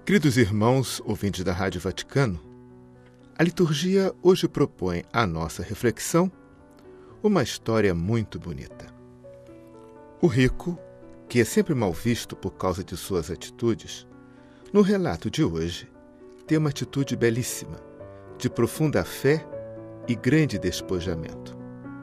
Queridos irmãos, ouvintes da Rádio Vaticano, a liturgia hoje propõe à nossa reflexão uma história muito bonita. O rico, que é sempre mal visto por causa de suas atitudes, no relato de hoje tem uma atitude belíssima, de profunda fé e grande despojamento.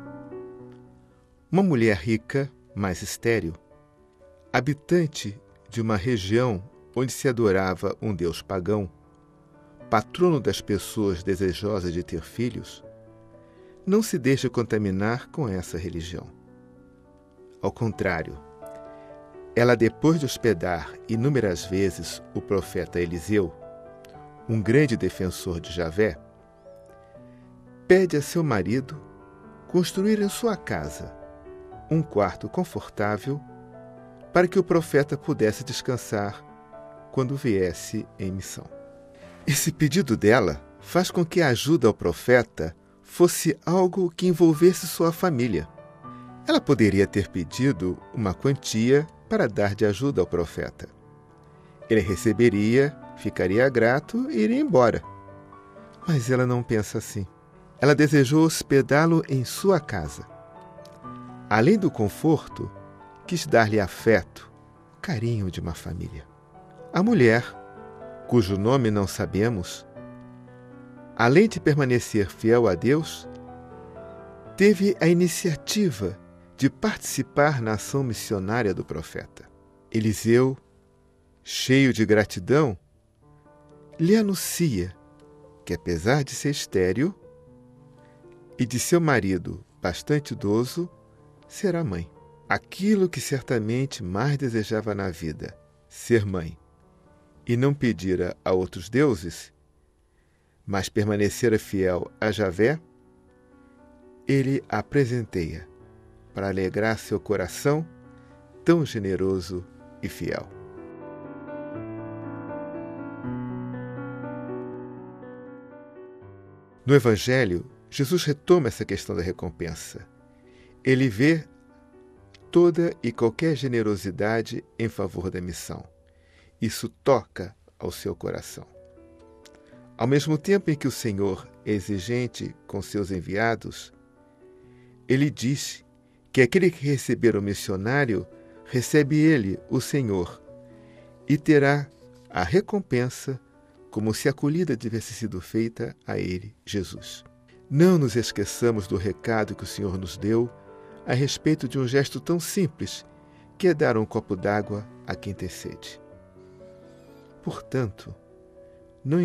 Uma mulher rica, mas estéril, habitante de uma região onde se adorava um deus pagão, patrono das pessoas desejosas de ter filhos, não se deixa contaminar com essa religião. Ao contrário, ela, depois de hospedar inúmeras vezes o profeta Eliseu, um grande defensor de Javé, pede a seu marido construir em sua casa um quarto confortável para que o profeta pudesse descansar quando viesse em missão. Esse pedido dela faz com que a ajuda ao profeta fosse algo que envolvesse sua família. Ela poderia ter pedido uma quantia para dar de ajuda ao profeta. Ele receberia, ficaria grato e iria embora. Mas ela não pensa assim. Ela desejou hospedá-lo em sua casa. Além do conforto, quis dar-lhe afeto, carinho de uma família. A mulher, cujo nome não sabemos, além de permanecer fiel a Deus, teve a iniciativa de participar na ação missionária do profeta. Eliseu, cheio de gratidão, lhe anuncia que, apesar de ser estéril e de seu marido bastante idoso, será mãe. Aquilo que certamente mais desejava na vida, ser mãe, e não pedira a outros deuses, mas permanecera fiel a Javé, ele a presenteia para alegrar seu coração tão generoso e fiel. No Evangelho, Jesus retoma essa questão da recompensa. Ele vê toda e qualquer generosidade em favor da missão. Isso toca ao seu coração. Ao mesmo tempo em que o Senhor é exigente com seus enviados, ele diz que aquele que receber o missionário, recebe ele, o Senhor, e terá a recompensa como se a acolhida tivesse sido feita a ele, Jesus. Não nos esqueçamos do recado que o Senhor nos deu a respeito de um gesto tão simples, que é dar um copo d'água a quem tem sede. Portanto, não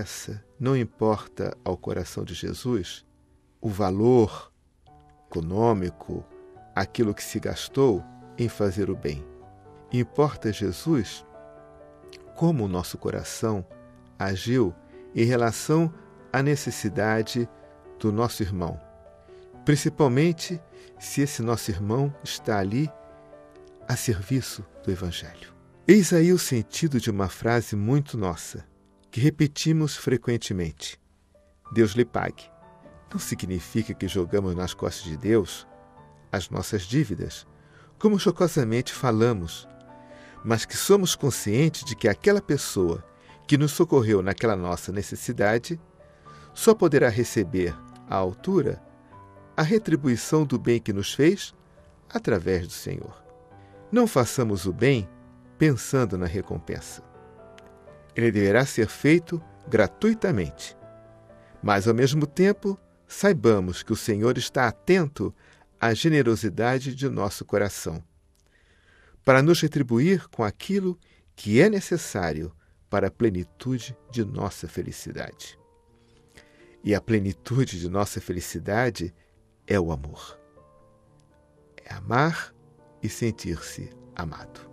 importa ao coração de Jesus o valor econômico, aquilo que se gastou em fazer o bem. Importa a Jesus como o nosso coração agiu em relação à necessidade do nosso irmão, principalmente se esse nosso irmão está ali a serviço do Evangelho. Eis aí o sentido de uma frase muito nossa, que repetimos frequentemente. Deus lhe pague. Não significa que jogamos nas costas de Deus as nossas dívidas, como chocosamente falamos, mas que somos conscientes de que aquela pessoa que nos socorreu naquela nossa necessidade só poderá receber à altura a retribuição do bem que nos fez através do Senhor. Não façamos o bem pensando na recompensa. Ele deverá ser feito gratuitamente, mas ao mesmo tempo saibamos que o Senhor está atento à generosidade de nosso coração, para nos retribuir com aquilo que é necessário para a plenitude de nossa felicidade. E a plenitude de nossa felicidade é o amor. É amar e sentir-se amado.